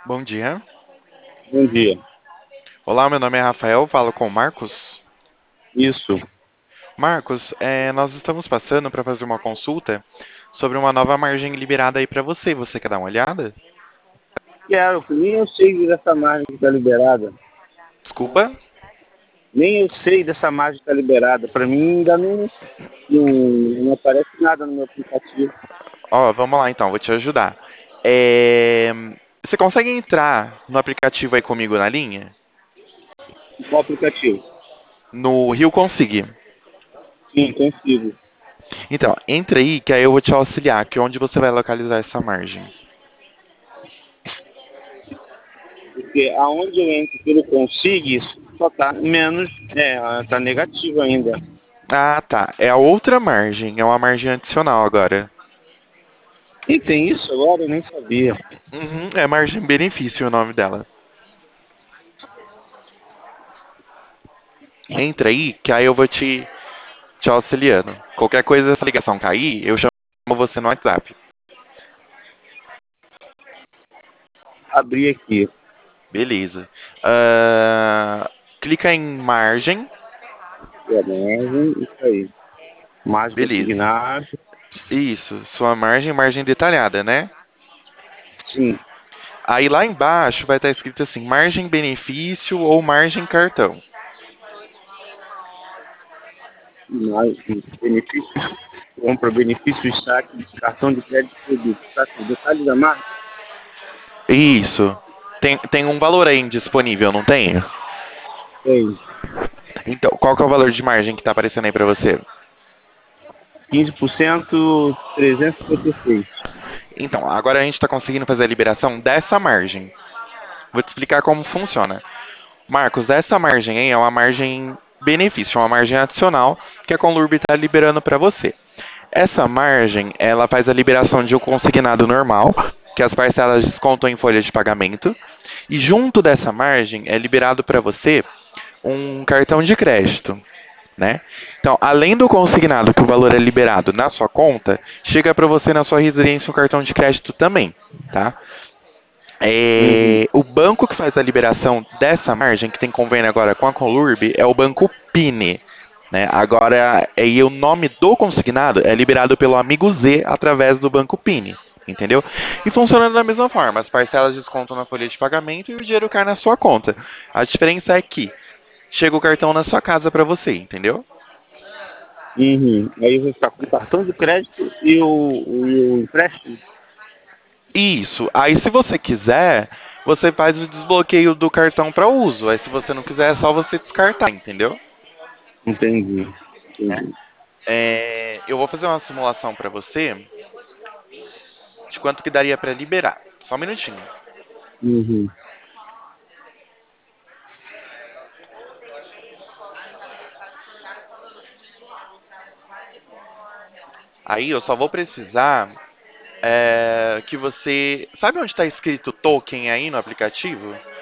Bom dia. Bom dia. Olá, meu nome é Rafael, falo com o Marcos. Isso. Marcos, nós estamos passando para fazer uma consulta sobre uma nova margem liberada aí para você. Você quer dar uma olhada? Quero, nem eu sei dessa margem que está liberada. Desculpa? Nem eu sei dessa margem que está liberada. Para mim ainda não aparece nada no meu aplicativo. Ó, vamos lá então, vou te ajudar. É, Você consegue entrar no aplicativo aí comigo na linha? Qual aplicativo? No Rio Consig. Sim, consigo. Então, entra aí que aí eu vou te auxiliar, que é onde você vai localizar essa margem. Porque aonde eu entro pelo Consig, só tá menos, tá negativo ainda. Ah, tá. É a outra margem, é uma margem adicional agora. E tem isso agora? Eu nem sabia. Uhum, é margem benefício o nome dela. Entra aí, que aí eu vou te auxiliando. Qualquer coisa, essa ligação cair, eu chamo você no WhatsApp. Abri aqui. Beleza. Clica em margem. É, margem, isso aí. Margem Beleza. consignado. Isso, sua margem, margem detalhada, né? Sim. Aí lá embaixo vai estar escrito assim, margem benefício ou margem cartão. Margem, benefício. Compra, benefício, saque, cartão de crédito e produto. Saque, detalhe da marca. Isso. Tem um valor aí disponível, não tem? Tem Então, qual que é o valor de margem que está aparecendo aí para você? 15%, 356. Então, agora a gente está conseguindo fazer a liberação dessa margem. Vou te explicar como funciona. Marcos, essa margem aí é uma margem benefício, uma margem adicional que a Conlurb está liberando para você. Essa margem, ela faz a liberação de um consignado normal, que as parcelas descontam em folha de pagamento, e junto dessa margem é liberado para você um cartão de crédito, né? Então, além do consignado que o valor é liberado na sua conta, chega para você na sua residência um cartão de crédito também, tá? Uhum. O banco que faz a liberação dessa margem, que tem convênio agora com a Conlurb, é o Banco Pine. Né? Agora, aí o nome do consignado é liberado pelo amigo Z através do Banco Pine. Entendeu? E funciona da mesma forma. As parcelas descontam na folha de pagamento e o dinheiro cai na sua conta. A diferença é que chega o cartão na sua casa para você, entendeu? Uhum. Aí eu vou ficar com o cartão de crédito e o empréstimo. Isso. Aí, se você quiser, você faz o desbloqueio do cartão para uso. Aí, se você não quiser, é só você descartar, entendeu? Entendi. Né? Entendi. Eu vou fazer uma simulação para você de quanto que daria para liberar. Só um minutinho. Uhum. Aí eu só vou precisar que você. Sabe onde está escrito token aí no aplicativo?